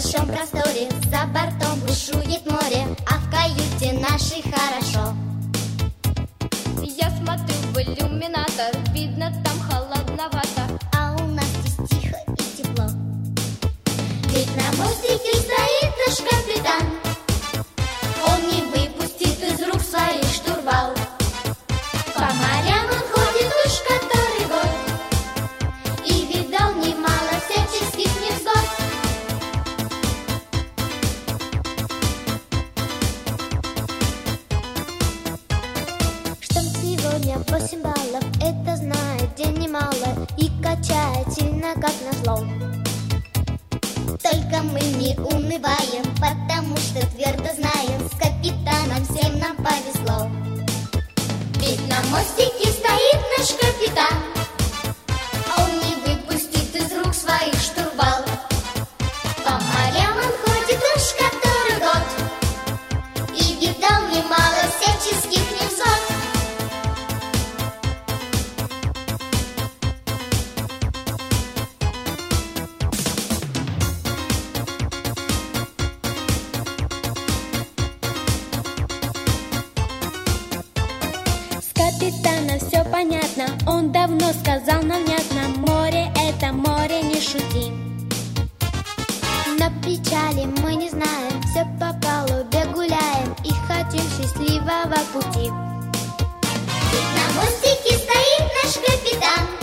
большом просторе за бортом бушует море, а в каюте нашей хорошо. Я смотрю в иллюминатор, видно там холодновато, а у нас здесь тихо и тепло. Ведь на мостике стоит наш капитан, он не выпустит из рук своих штурвал. По морям он ходит уж который год и видал немало всяческих невзгод. Что сегодня 8 баллов, это знает день немало и качает сильно, как назло. Только мы не унываем, потому что твердо знаем, с капитаном всем нам повезло. Ведь на мостике стоит наш капитан, он не выпустит из рук своих штурвал. По морям он ходит уж который год и видал немало всяческих невзгод. капитана все понятно, он давно сказал нам внятно: море — это море, не шути. На причале мы не знаем, все по палубе гуляем и хотим счастливого пути. Ведь на мостике стоит наш капитан,